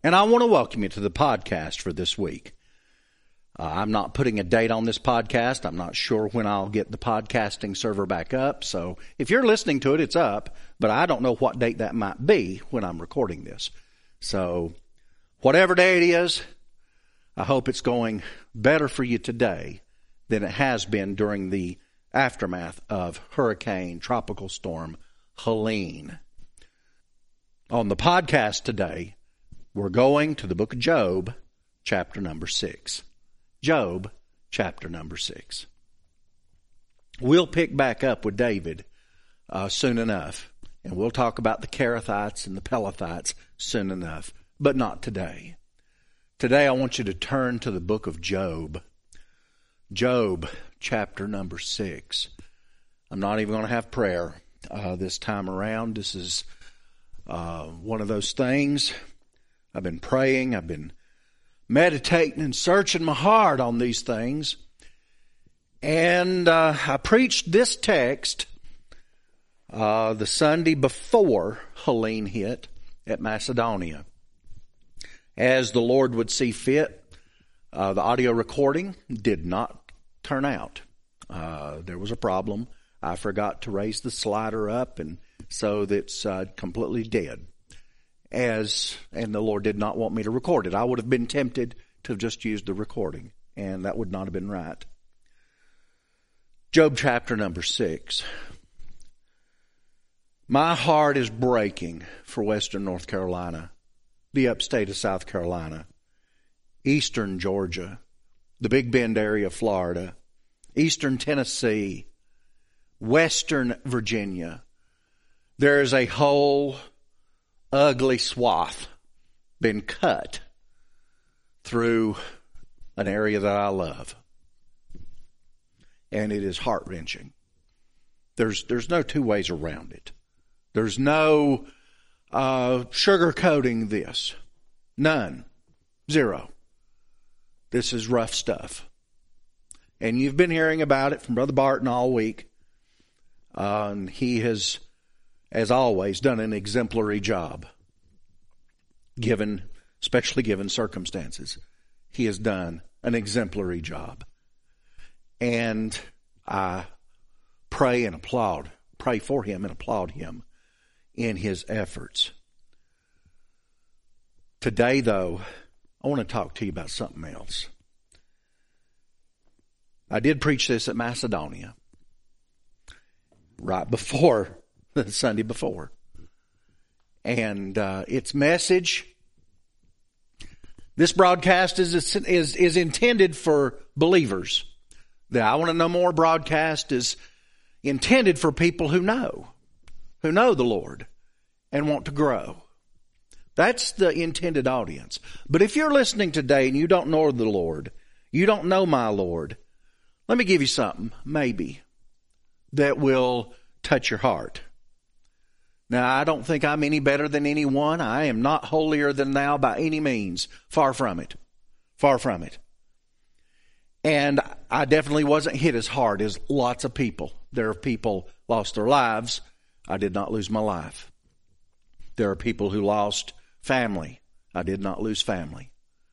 And I want to welcome you to the podcast for this week. I'm not putting a date on this podcast. I'm not sure when I'll get the podcasting server back up. So if you're listening to it, it's up. But I don't know what date that might be when I'm recording this. So whatever day it is, I hope it's going better for you today than it has been during the aftermath of Tropical Storm Helene. On the podcast today, we're going to the book of Job, chapter number 6. Job, chapter number 6. We'll pick back up with David soon enough, and we'll talk about the Kerethites and the Pelethites soon enough, but not today. Today I want you to turn to the book of Job. Job, chapter number 6. I'm not even going to have prayer this time around. This is one of those things. I've been praying. I've been meditating and searching my heart on these things. And I preached this text the Sunday before Helene hit at Macedonia. As the Lord would see fit, the audio recording did not turn out. There was a problem. I forgot to raise the slider up, and so that's completely dead. And the Lord did not want me to record it. I would have been tempted to have just used the recording, and that would not have been right. Job chapter number 6. My heart is breaking for western North Carolina, the upstate of South Carolina, eastern Georgia, the Big Bend area of Florida, eastern Tennessee, western Virginia. There is a whole ugly swath been cut through an area that I love. And it is heart-wrenching. There's no two ways around it. There's no sugarcoating this. None. Zero. This is rough stuff. And you've been hearing about it from Brother Barton all week. And he has, as always, done an exemplary job, especially given circumstances. He has done an exemplary job. And I pray for him and applaud him in his efforts. Today, though, I want to talk to you about something else. I did preach this at Macedonia right before the Sunday before. And its message, this broadcast is intended for believers. The I Want to Know More broadcast is intended for people who know the Lord and want to grow. That's the intended audience. But if you're listening today and you don't know the Lord, you don't know my Lord, let me give you something, maybe, that will touch your heart. Now, I don't think I'm any better than anyone. I am not holier than thou by any means. Far from it. Far from it. And I definitely wasn't hit as hard as lots of people. There are people lost their lives. I did not lose my life. There are people who lost family. I did not lose family.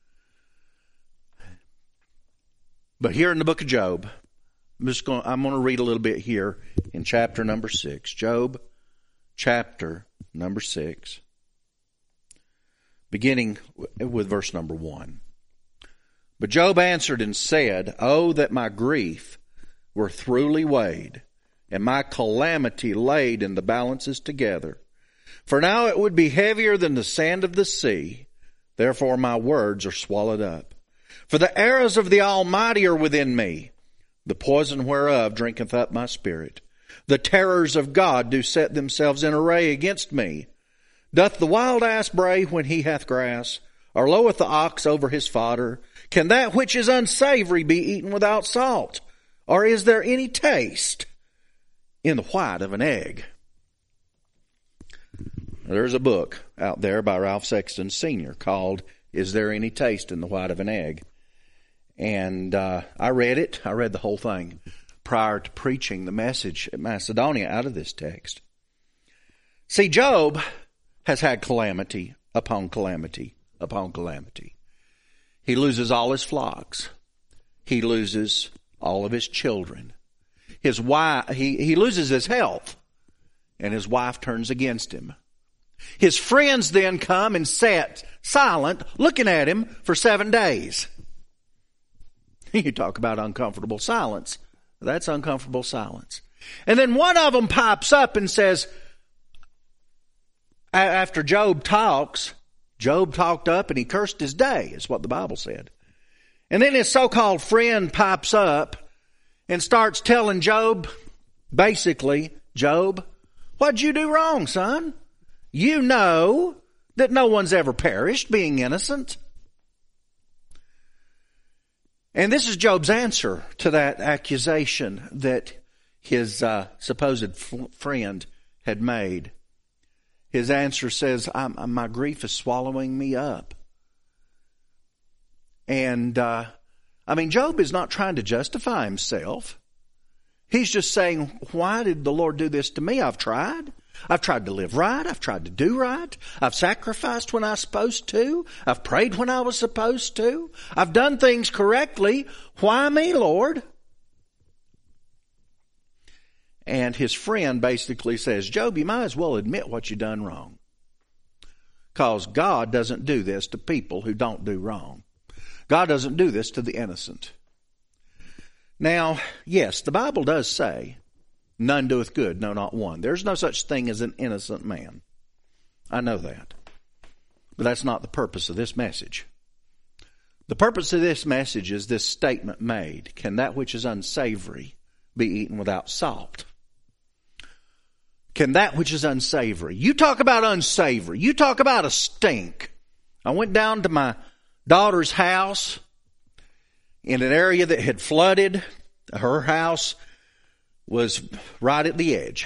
But here in the book of Job, I'm going to read a little bit here in chapter number 6. Job, chapter number 6, beginning with verse number 1. But Job answered and said, "Oh, that my grief were thoroughly weighed, and my calamity laid in the balances together. For now it would be heavier than the sand of the sea. Therefore my words are swallowed up. For the arrows of the Almighty are within me. The poison whereof drinketh up my spirit. The terrors of God do set themselves in array against me. Doth the wild ass bray when he hath grass? Or loweth the ox over his fodder? Can that which is unsavory be eaten without salt? Or is there any taste in the white of an egg?" There's a book out there by Ralph Sexton Sr. called "Is There Any Taste in the White of an Egg?" And I read it. I read the whole thing prior to preaching the message at Macedonia out of this text. See, Job has had calamity upon calamity upon calamity. He loses all his flocks. He loses all of his children. His wife, he loses his health, and his wife turns against him. His friends then come and sat silent, looking at him for 7 days. You talk about uncomfortable silence. That's uncomfortable silence. And then one of them pipes up and says, after Job talks, Job talked up and he cursed his day, is what the Bible said. And then his so-called friend pipes up and starts telling Job, basically, Job, what'd you do wrong, son? You know that no one's ever perished, being innocent. And this is Job's answer to that accusation that his supposed friend had made. His answer says, my grief is swallowing me up. And, Job is not trying to justify himself. He's just saying, why did the Lord do this to me? I've tried. I've tried to live right. I've tried to do right. I've sacrificed when I was supposed to. I've prayed when I was supposed to. I've done things correctly. Why me, Lord? And his friend basically says, Job, you might as well admit what you done wrong. Because God doesn't do this to people who don't do wrong. God doesn't do this to the innocent. Now, yes, the Bible does say, none doeth good, no, not one. There's no such thing as an innocent man. I know that. But that's not the purpose of this message. The purpose of this message is this statement made, can that which is unsavory be eaten without salt? Can that which is unsavory? You talk about unsavory. You talk about a stink. I went down to my daughter's house in an area that had flooded. Her house was right at the edge.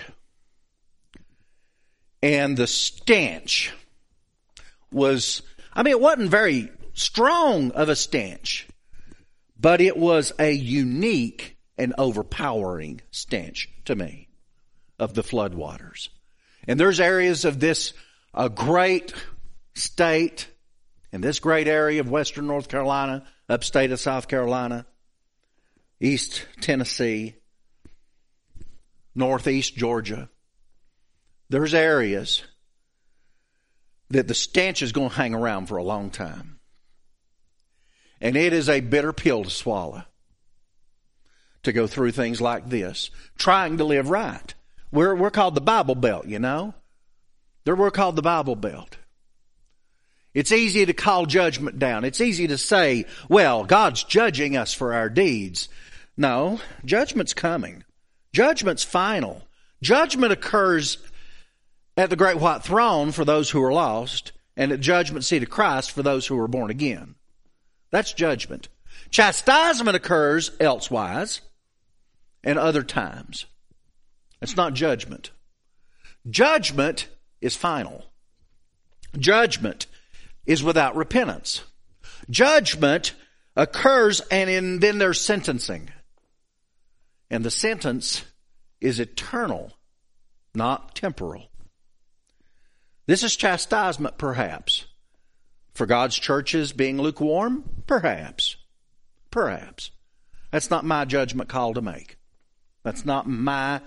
And the stench was, it wasn't very strong of a stench, but it was a unique and overpowering stench to me of the floodwaters. And there's areas of this great state, in this great area of western North Carolina, upstate of South Carolina, East Tennessee, Northeast Georgia. There's areas that the stench is going to hang around for a long time. And it is a bitter pill to swallow to go through things like this, trying to live right. We're called the Bible Belt, you know. We're called the Bible Belt. It's easy to call judgment down. It's easy to say, well, God's judging us for our deeds. No, judgment's coming. Judgment's final. Judgment occurs at the great white throne for those who are lost, and at judgment seat of Christ for those who are born again. That's judgment. Chastisement occurs elsewise and other times. It's not judgment. Judgment is final. Judgment is without repentance. Judgment occurs and then there's sentencing. And the sentence is eternal, not temporal. This is chastisement, perhaps. For God's churches being lukewarm? Perhaps. Perhaps. That's not my judgment call to make. That's not my...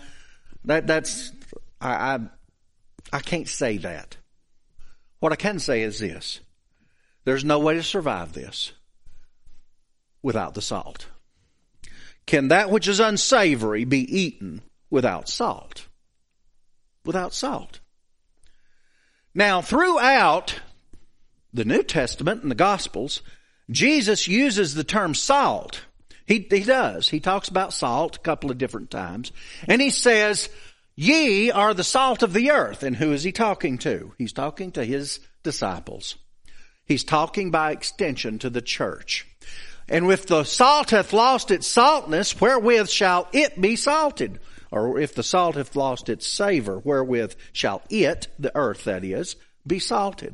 I can't say that. What I can say is this. There's no way to survive this without the salt. Can that which is unsavory be eaten without salt? Without salt. Now, throughout the New Testament and the Gospels, Jesus uses the term salt. He does. He talks about salt a couple of different times. And he says, ye are the salt of the earth. And who is he talking to? He's talking to his disciples. He's talking by extension to the church. And if the salt hath lost its saltness, wherewith shall it be salted? Or if the salt hath lost its savor, wherewith shall it, the earth that is, be salted?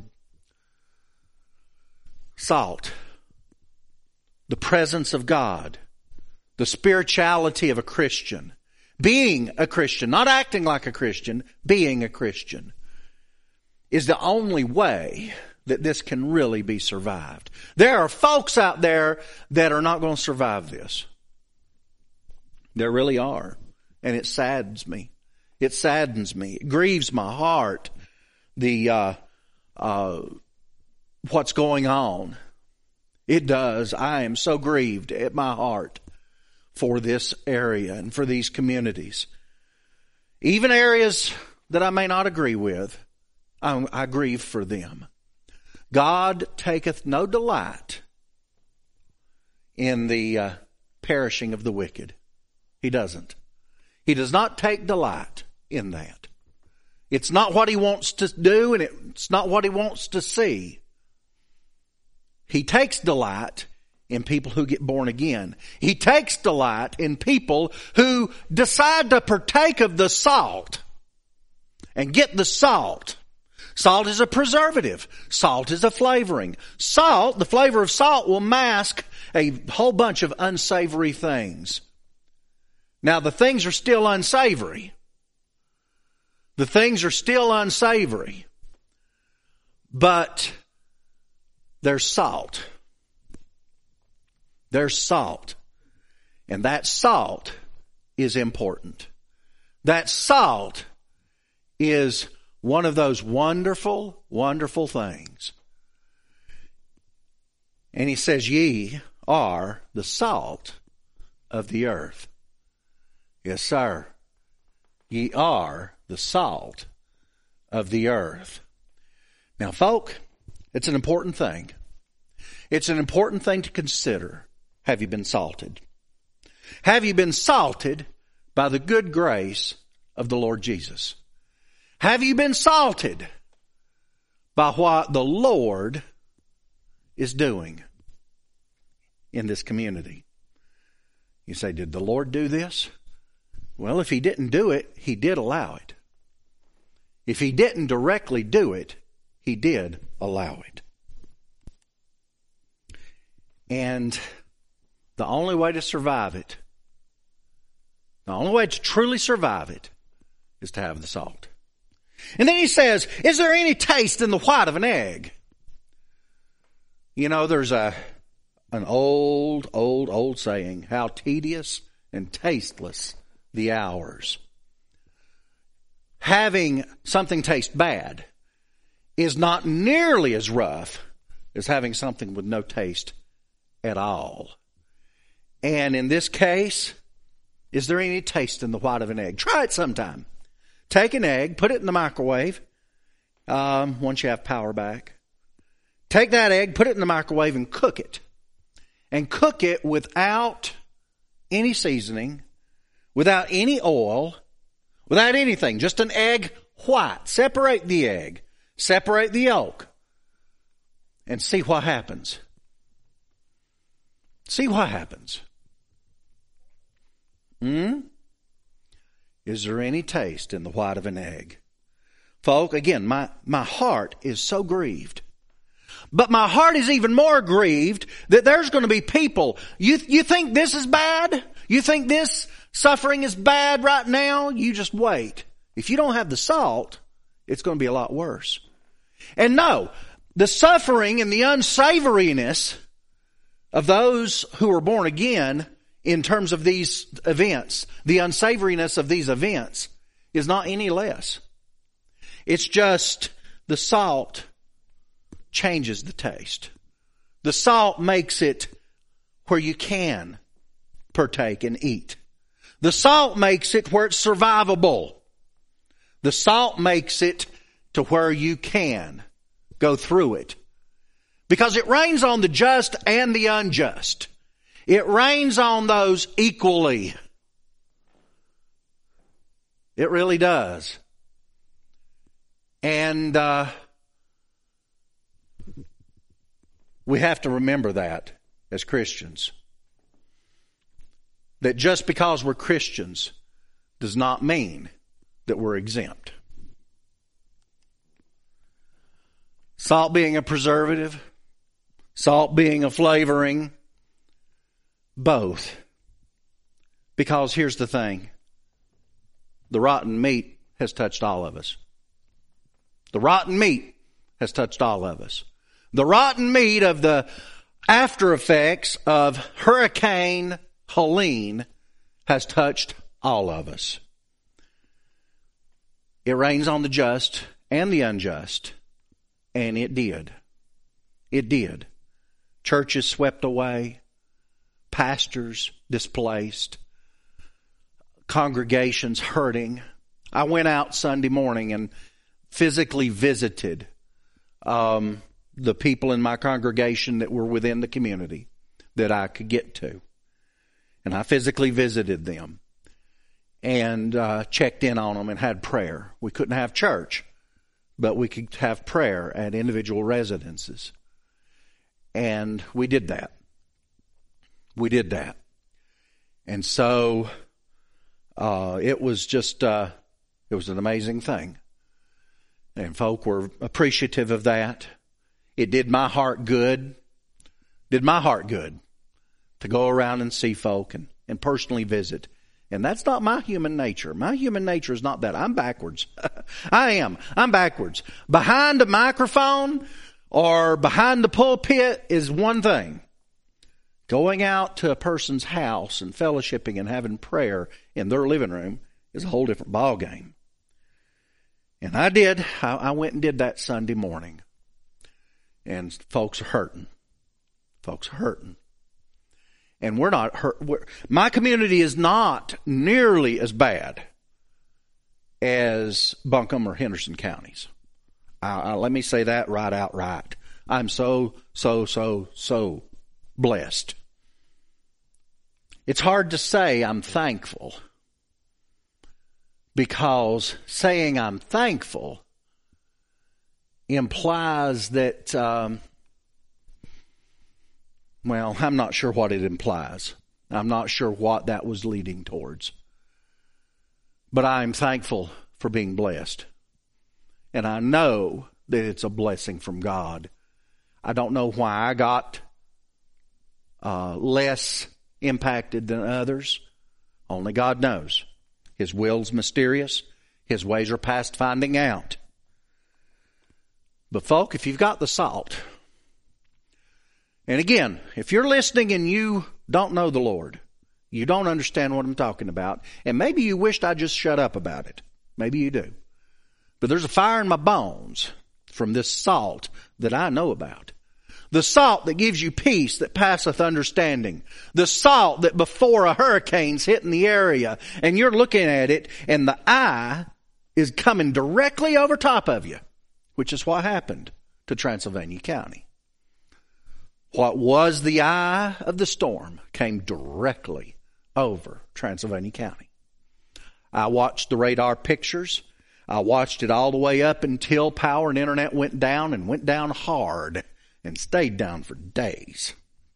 Salt. The presence of God. The spirituality of a Christian. Being a Christian, not acting like a Christian, being a Christian, is the only way that this can really be survived. There are folks out there that are not going to survive this. There really are. And it saddens me. It saddens me. It grieves my heart. What's going on. It does. I am so grieved at my heart for this area and for these communities. Even areas that I may not agree with, I grieve for them. God taketh no delight in the perishing of the wicked. He doesn't. He does not take delight in that. It's not what He wants to do, and it's not what He wants to see. He takes delight in people who get born again. He takes delight in people who decide to partake of the salt and get the salt. Salt is a preservative. Salt is a flavoring. Salt, the flavor of salt, will mask a whole bunch of unsavory things. Now, the things are still unsavory. The things are still unsavory. But there's salt. There's salt. And that salt is important. That salt is one of those wonderful, wonderful things. And He says, ye are the salt of the earth. Yes, sir. Ye are the salt of the earth. Now, folk, it's an important thing. It's an important thing to consider. Have you been salted? Have you been salted by the good grace of the Lord Jesus? Have you been salted by what the Lord is doing in this community? You say, did the Lord do this? Well, if He didn't do it, He did allow it. If He didn't directly do it, He did allow it. And the only way to survive it, the only way to truly survive it, is to have the salt. And then He says, is there any taste in the white of an egg? You know, there's an old saying, how tedious and tasteless the hours. Having something taste bad is not nearly as rough as having something with no taste at all. And in this case, is there any taste in the white of an egg? Try it sometime. Take an egg, put it in the microwave, once you have power back. Take that egg, put it in the microwave, and cook it. And cook it without any seasoning, without any oil, without anything. Just an egg white. Separate the egg. Separate the yolk. And see what happens. See what happens. Is there any taste in the white of an egg? Folk, again, my heart is so grieved. But my heart is even more grieved that there's going to be people. You think this is bad? You think this suffering is bad right now? You just wait. If you don't have the salt, it's going to be a lot worse. And no, the suffering and the unsavoriness of those who are born again in terms of these events, the unsavoriness of these events is not any less. It's just the salt changes the taste. The salt makes it where you can partake and eat. The salt makes it where it's survivable. The salt makes it to where you can go through it. Because it rains on the just and the unjust. It rains on those equally. It really does. And we have to remember that as Christians. That just because we're Christians does not mean that we're exempt. Salt being a preservative, salt being a flavoring, both. Because here's the thing. The rotten meat has touched all of us. The rotten meat has touched all of us. The rotten meat of the after effects of Hurricane Helene has touched all of us. It rains on the just and the unjust, and it did. It did. Churches swept away, pastors displaced, congregations hurting. I went out Sunday morning and physically visited the people in my congregation that were within the community that I could get to. And I physically visited them and checked in on them and had prayer. We couldn't have church, but we could have prayer at individual residences. And we did that. We did that. And so it was just, it was an amazing thing. And folk were appreciative of that. It did my heart good. Did my heart good to go around and see folk and personally visit. And that's not my human nature. My human nature is not that. I'm backwards. I am. I'm backwards. Behind a microphone or behind the pulpit is one thing. Going out to a person's house and fellowshipping and having prayer in their living room is a whole different ballgame. And I did. I went and did that Sunday morning. And folks are hurting. Folks are hurting. And we're not hurt. My community is not nearly as bad as Buncombe or Henderson counties. Let me say that right outright. I'm so blessed. It's hard to say I'm thankful, because saying I'm thankful implies that, well, I'm not sure what it implies. I'm not sure what that was leading towards. But I'm thankful for being blessed. And I know that it's a blessing from God. I don't know why I got less impacted than others. Only God knows. His will's mysterious. His ways are past finding out. But folk, if you've got the salt, and again, if you're listening and you don't know the Lord, you don't understand what I'm talking about, and maybe you wished I just shut up about it. Maybe you do. But there's a fire in my bones from this salt that I know about. The salt that gives you peace that passeth understanding. The salt that before a hurricane's hitting the area and you're looking at it and the eye is coming directly over top of you, which is what happened to Transylvania County. What was the eye of the storm came directly over Transylvania County. I watched the radar pictures. I watched it all the way up until power and internet went down, and went down hard and stayed down for days.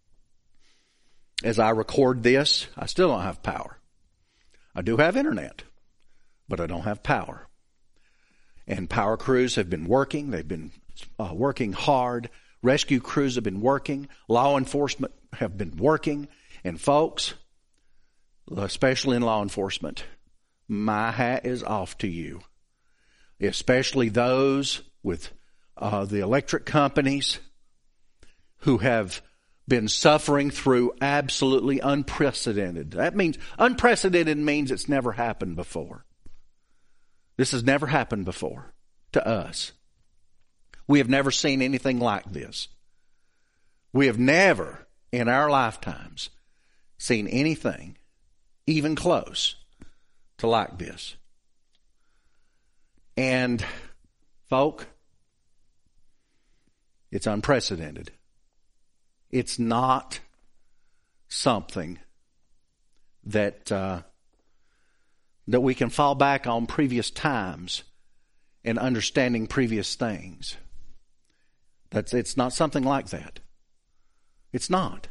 As I record this, I still don't have power. I do have internet, but I don't have power. And power crews have been working. They've been working hard. Rescue crews have been working. Law enforcement have been working. And folks, especially in law enforcement, my hat is off to you. Especially those with the electric companies who have been suffering through absolutely unprecedented. That means, unprecedented means it's never happened before. This has never happened before to us. We have never seen anything like this. We have never in our lifetimes seen anything even close to like this. And, folk, it's unprecedented. It's not something that that we can fall back on previous times and understanding previous things. It's not something like that. It's not.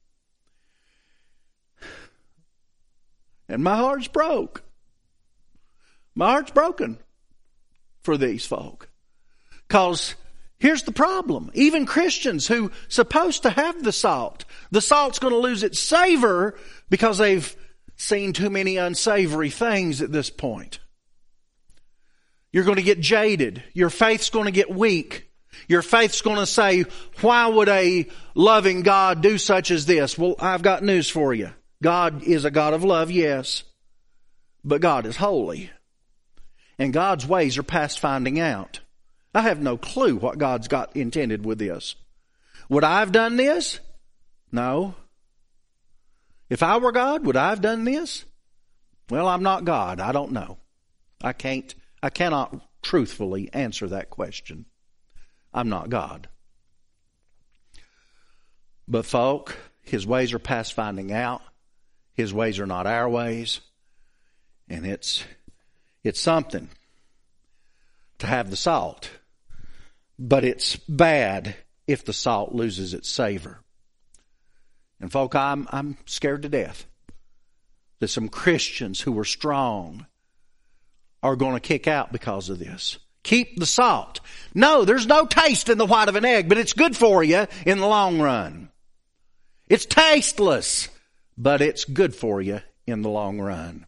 And my heart's broke. My heart's broken for these folk. Because here's the problem. Even Christians who supposed to have the salt's going to lose its savor because they've seen too many unsavory things at this point. You're going to get jaded. Your faith's going to get weak. Your faith's going to say, why would a loving God do such as this? Well, I've got news for you. God is a God of love, yes. But God is holy. And God's ways are past finding out. I have no clue what God's got intended with this. Would I have done this? No. If I were God, would I have done this? Well, I'm not God. I don't know. I cannot truthfully answer that question. I'm not God. But folk, His ways are past finding out. His ways are not our ways. And it's something to have the salt. But it's bad if the salt loses its savor. And folk, I'm scared to death that some Christians who are strong are going to kick out because of this. Keep the salt. No, there's no taste in the white of an egg, but it's good for you in the long run. It's tasteless, but it's good for you in the long run.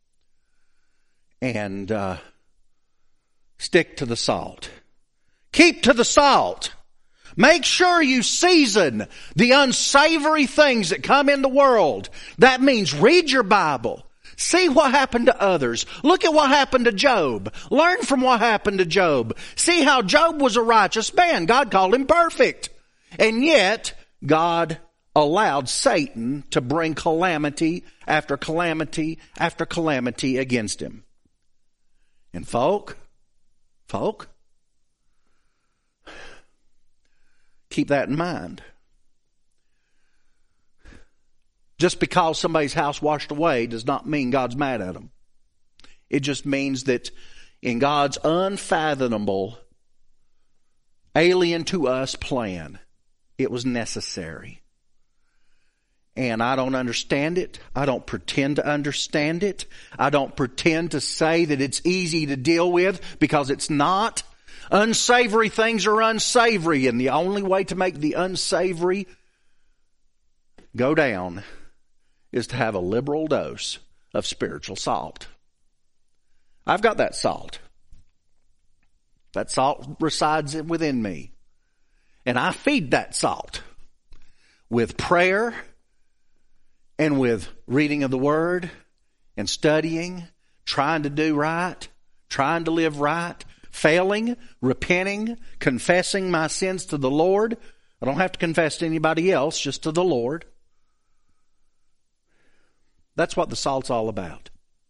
And stick to the salt. Keep to the salt. Make sure you season the unsavory things that come in the world. That means read your Bible. See what happened to others. Look at what happened to Job. Learn from what happened to Job. See how Job was a righteous man. God called him perfect. And yet, God allowed Satan to bring calamity after calamity after calamity against him. And folk, keep that in mind. Just because somebody's house washed away does not mean God's mad at them. It just means that in God's unfathomable, alien to us plan, it was necessary. And I don't understand it. I don't pretend to understand it. I don't pretend to say that it's easy to deal with, because it's not. Unsavory things are unsavory, and the only way to make the unsavory go down is to have a liberal dose of spiritual salt. I've got that salt. That salt resides within me. And I feed that salt with prayer and with reading of the Word and studying, trying to do right, trying to live right, failing, repenting, confessing my sins to the Lord. I don't have to confess to anybody else, just to the Lord. That's what the salt's all about.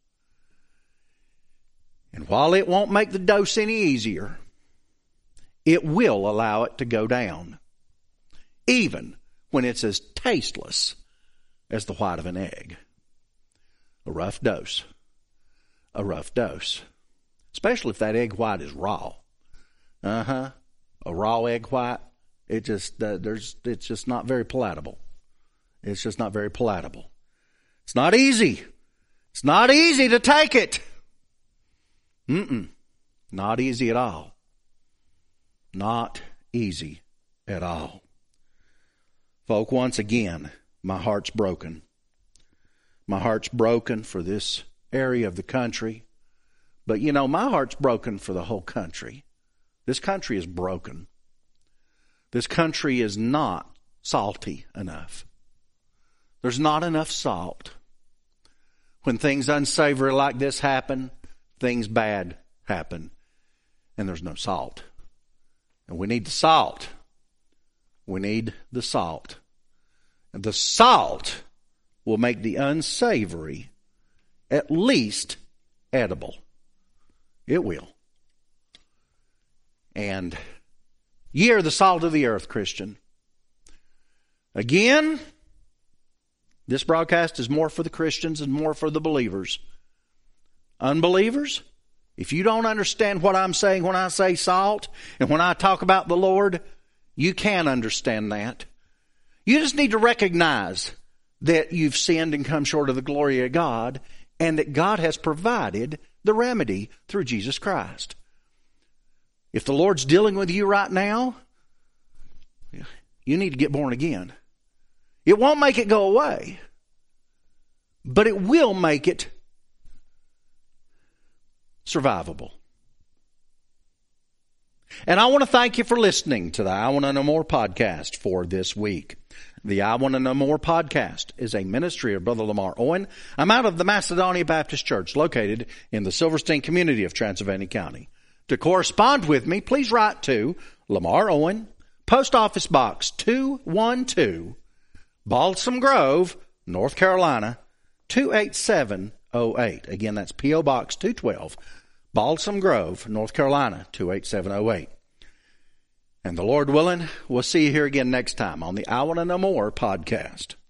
And while it won't make the dose any easier, it will allow it to go down, even when it's as tasteless as the white of an egg. A rough dose. A rough dose. Especially if that egg white is raw. A raw egg white, it's just not very palatable. It's just not very palatable. It's not easy. It's not easy to take it. Not easy at all. Not easy at all. Folk, once again, my heart's broken. My heart's broken for this area of the country. But you know, my heart's broken for the whole country. This country is broken. This country is not salty enough. There's not enough salt. When things unsavory like this happen, things bad happen, and there's no salt. And we need the salt. We need the salt. And the salt will make the unsavory at least edible. It will. And ye are the salt of the earth, Christian. Again, this broadcast is more for the Christians and more for the believers. Unbelievers, if you don't understand what I'm saying when I say salt and when I talk about the Lord, you can understand that. You just need to recognize that you've sinned and come short of the glory of God, and that God has provided the remedy through Jesus Christ. If the Lord's dealing with you right now, you need to get born again. It won't make it go away, but it will make it survivable. And I want to thank you for listening to the I Want to Know More podcast for this week. The I Want to Know More podcast is a ministry of Brother Lamar Owen. I'm out of the Macedonia Baptist Church located in the Silverstein community of Transylvania County. To correspond with me, please write to Lamar Owen, Post Office Box 212, Balsam Grove, North Carolina, 28708. Again, that's P.O. Box 212, Balsam Grove, North Carolina, 28708. And the Lord willing, we'll see you here again next time on the I Want to Know More podcast.